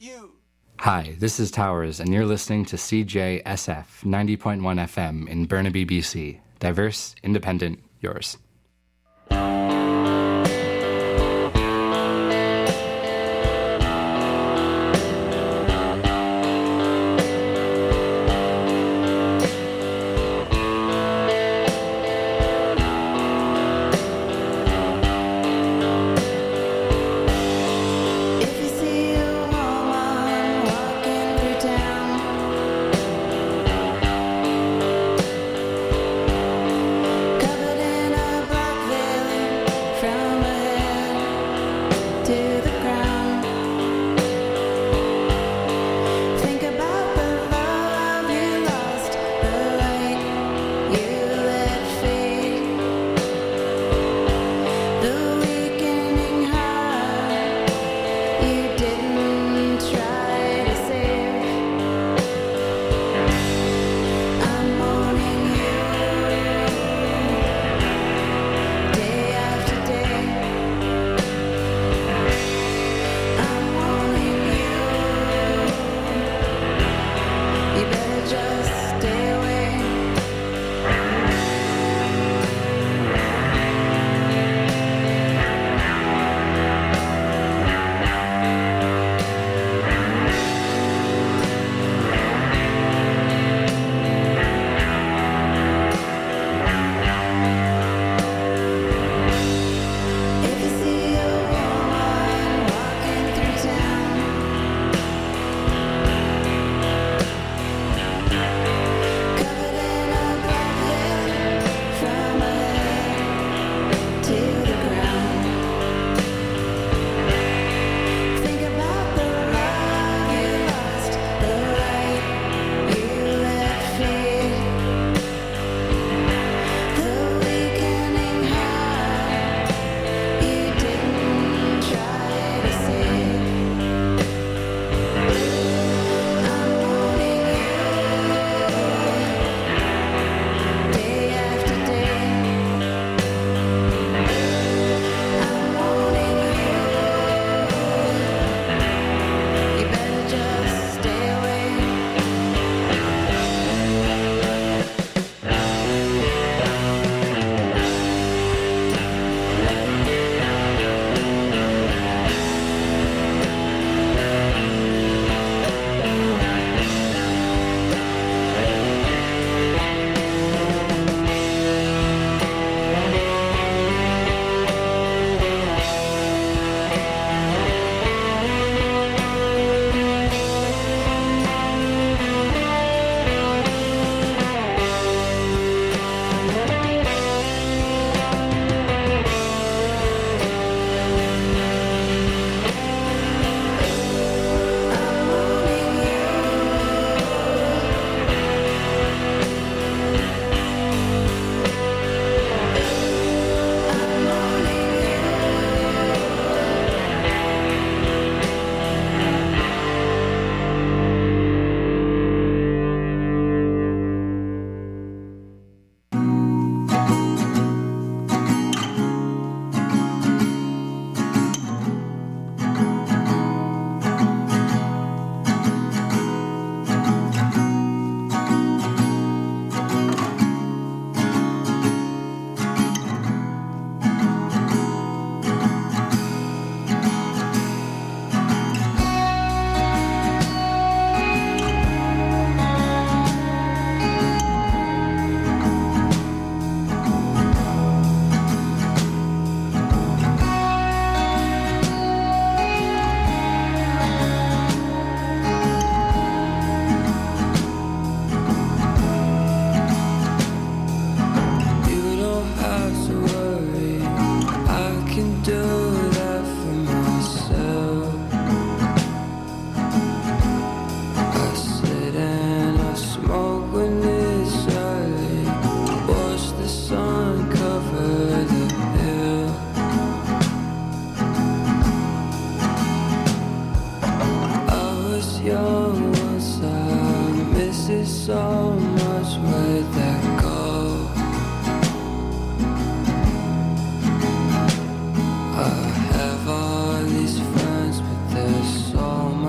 Hi, this is Towers, and you're listening to CJSF 90.1 FM in Burnaby, BC. Diverse, independent, yours.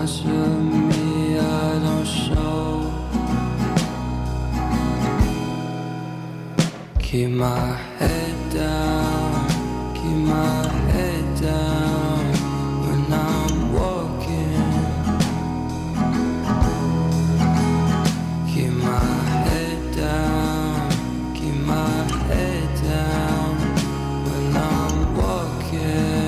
much of me I don't show. Keep my head down, keep my head down when I'm walking. Keep my head down, keep my head down when I'm walking.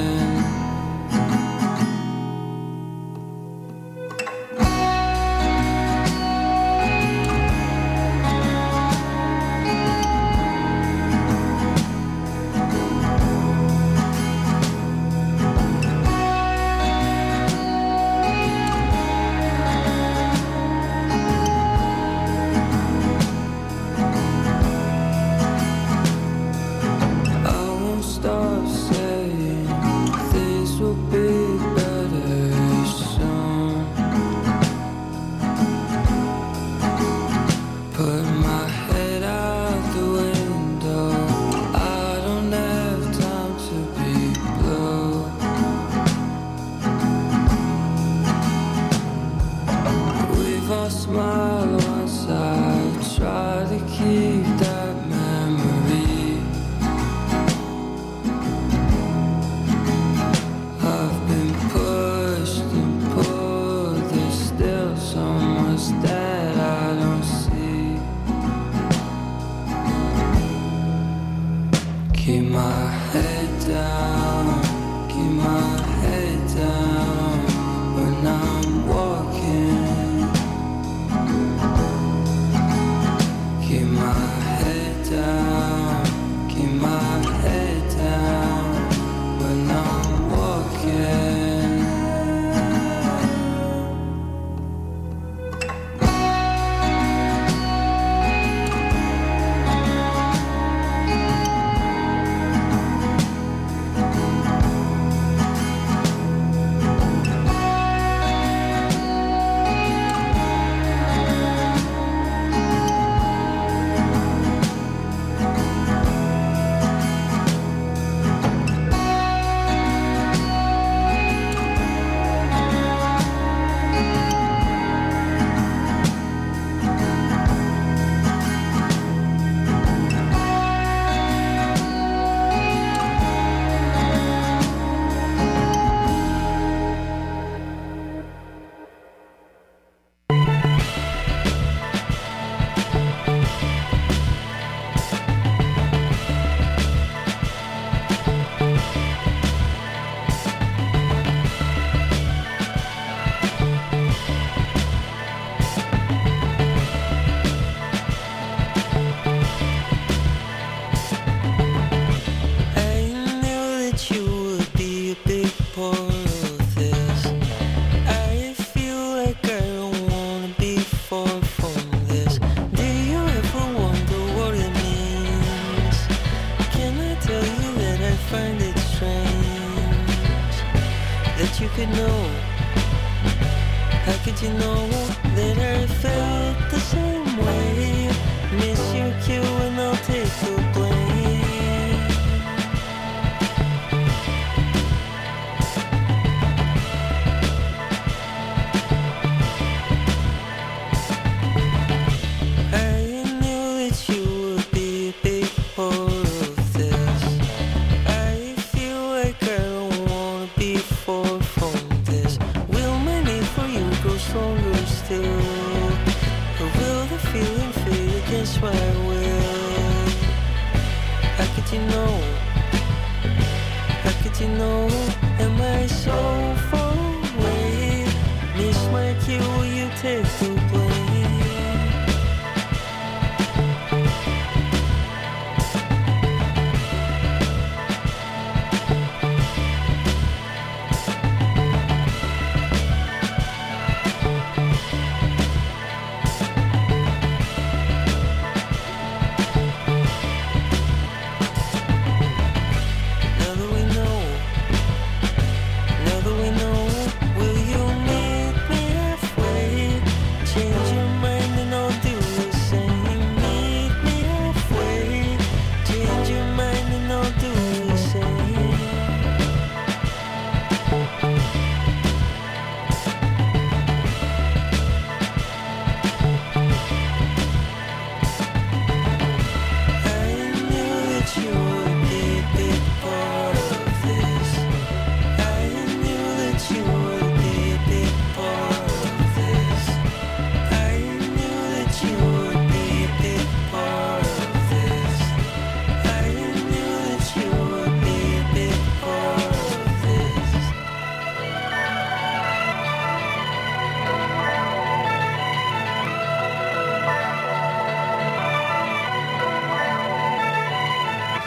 Change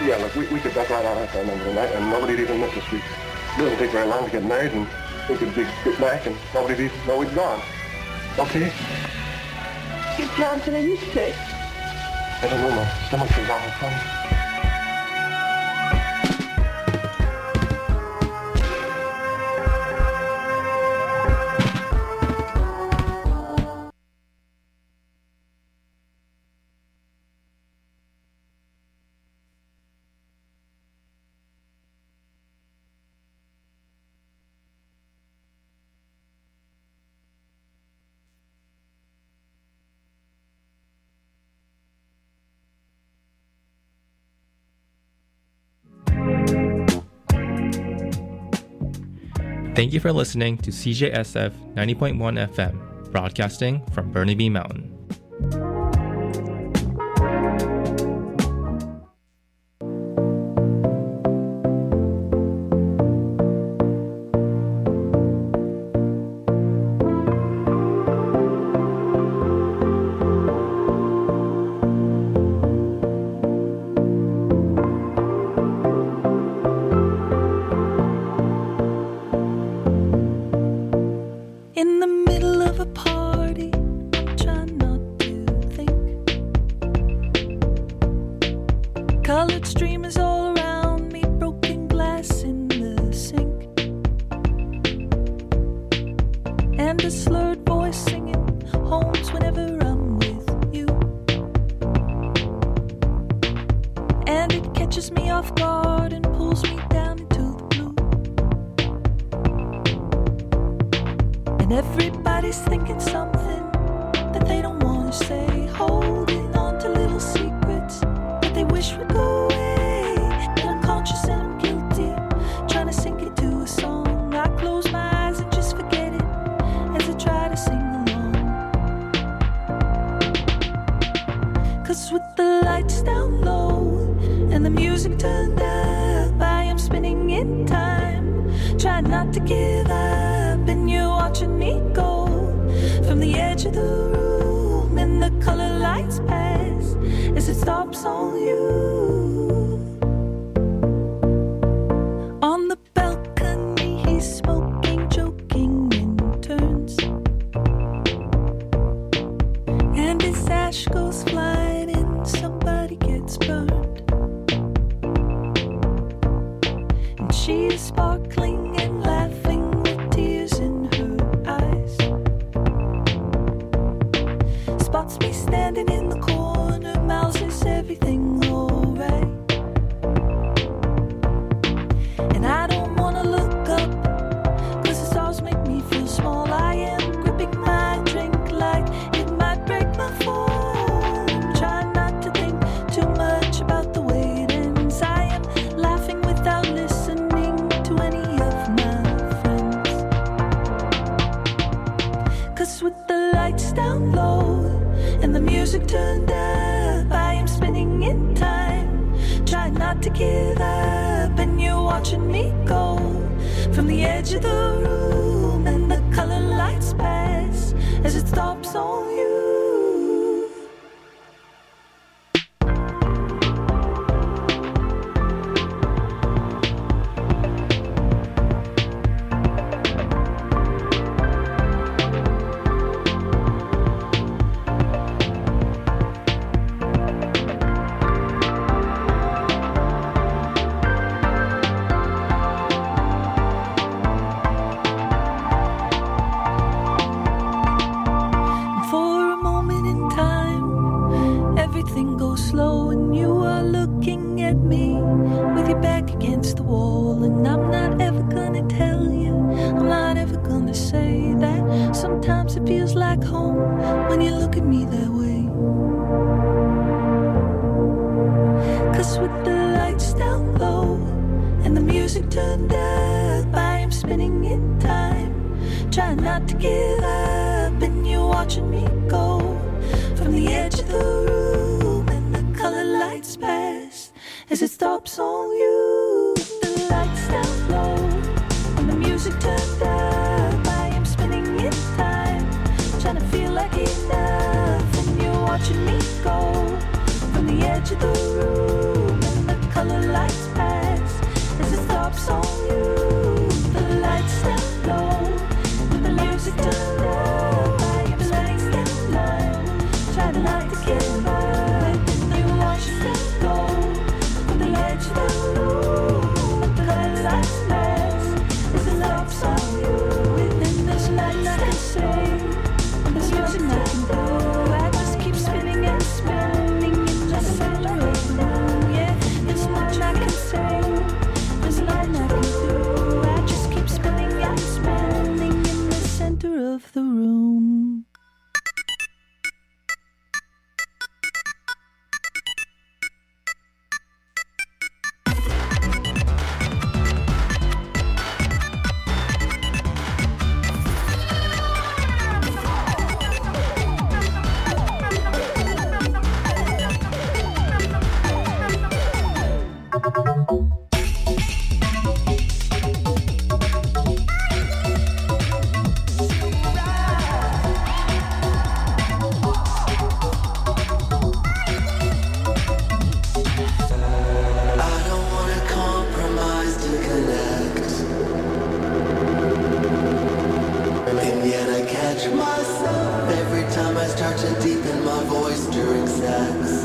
Yeah, look, we could duck right out of that number tonight, and nobody'd even miss us. It doesn't take very long to get married, and we could get back, and nobody'd even know we'd gone. Okay? You've planted any sick? I don't know, my stomach is awful funny. Thank you for listening to CJSF 90.1 FM, broadcasting from Burnaby Mountain. Watching me go from the edge of the room, and the color lights pass as it stops on you. The lights down low, with the music down low. The lights down low, try the light to get by. You watch them go, with the lights down low. The color lights pass as it stops on you. Within this light I can say, there's nothing I can do. I just keep spinning and spinning in the center of the room. Yeah, there's nothing I can say, there's nothing I can do. I just keep spinning and spinning in the center of the room. I don't wanna compromise to connect, and yet I catch myself every time I start to deepen my voice during sex.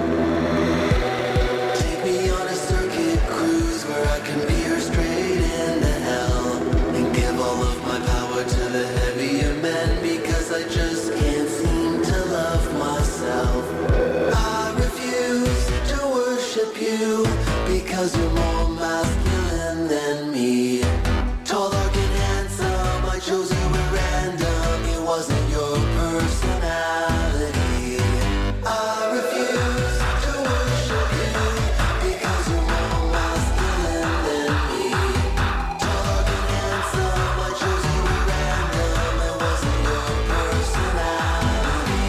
Take me on a circuit cruise where I can veer straight into hell and give all of my power to the heavier men, because I just can't seem to love myself. I refuse to worship you because you're more masculine than me. Tall, dark, and handsome, I chose you at random. It wasn't your personality. I refuse to worship you because you're more masculine than me. Tall, dark, and handsome, I chose you at random. It wasn't your personality.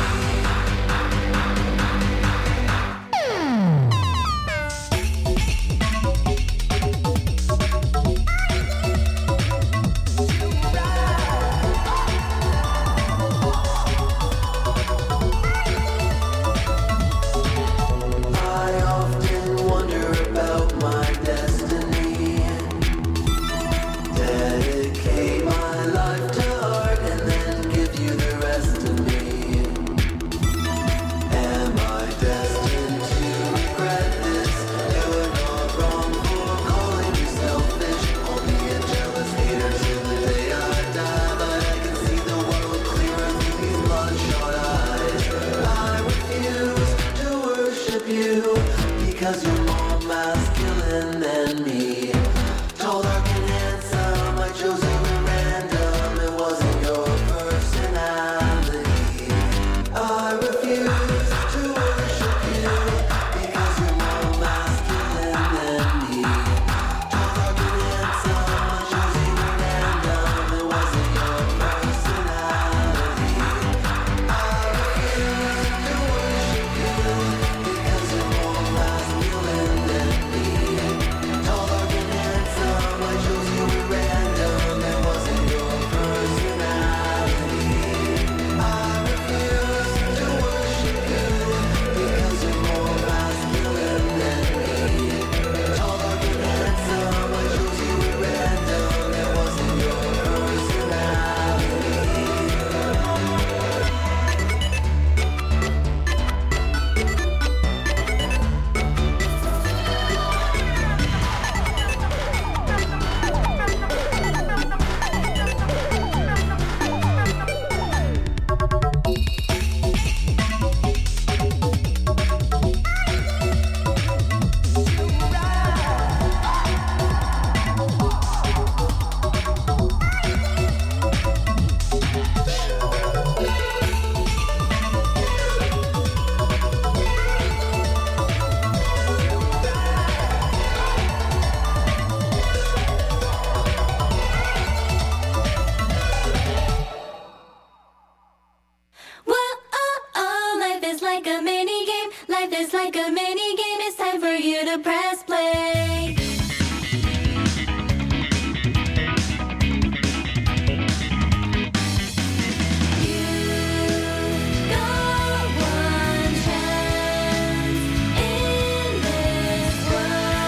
I often wonder about my destiny. Dedicate my life to art and then give you the rest of me. Am I destined to regret this? You're not wrong for calling me selfish. I'll be a jealous hater till the day I die, but I can see the world clearer through these bloodshot eyes. I refuse to worship you because you're more masculine than me. Tall, dark, and handsome, I chose you at random. It wasn't your personality. I refuse to worship you because you're more masculine than me. Tall, dark, and handsome, I chose you at random. It wasn't your personality. I refuse to worship you because you're more masculine than me. Tall, dark, and handsome, I chose you at random. It wasn't your personality. I refuse to worship you because you're more masculine than me. Tall, dark, and handsome, I chose you at random. It wasn't your Got one chance in this world.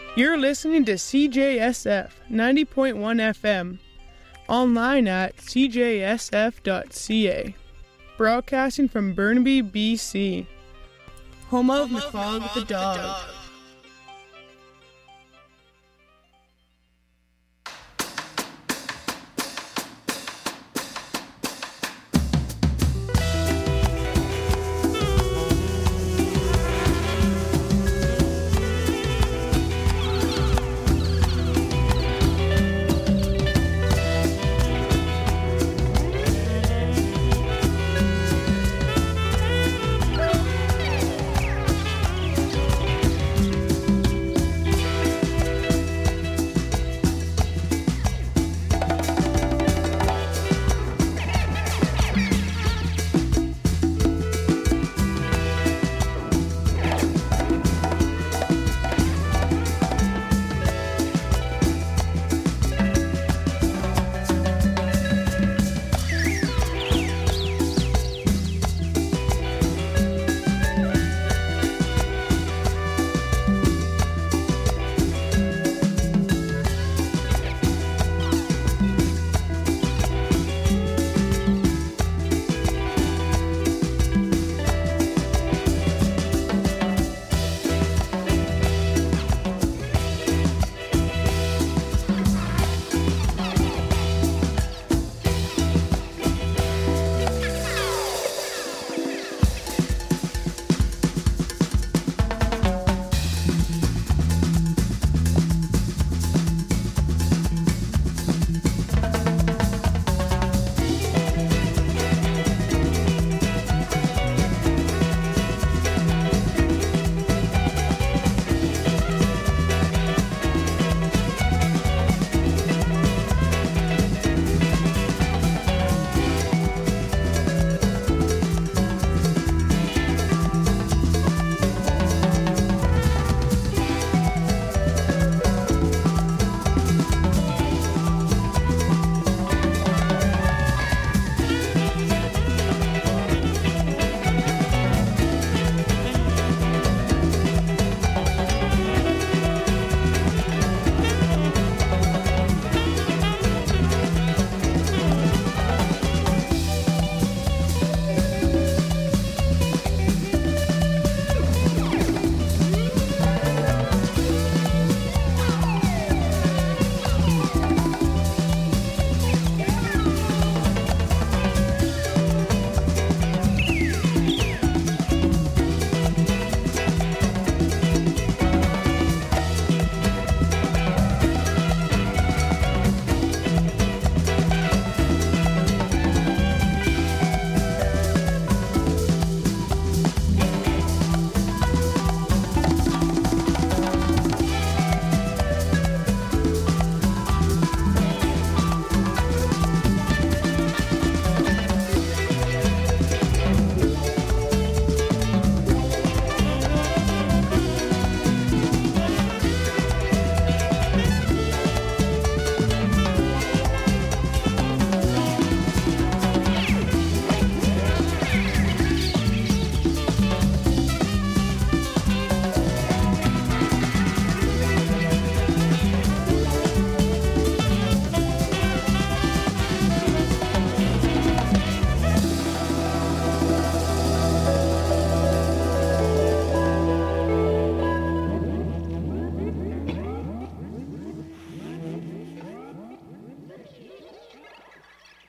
You're listening to CJSF 90.1 FM, online at cjsf.ca, broadcasting from Burnaby, BC, home of McFog the Dog.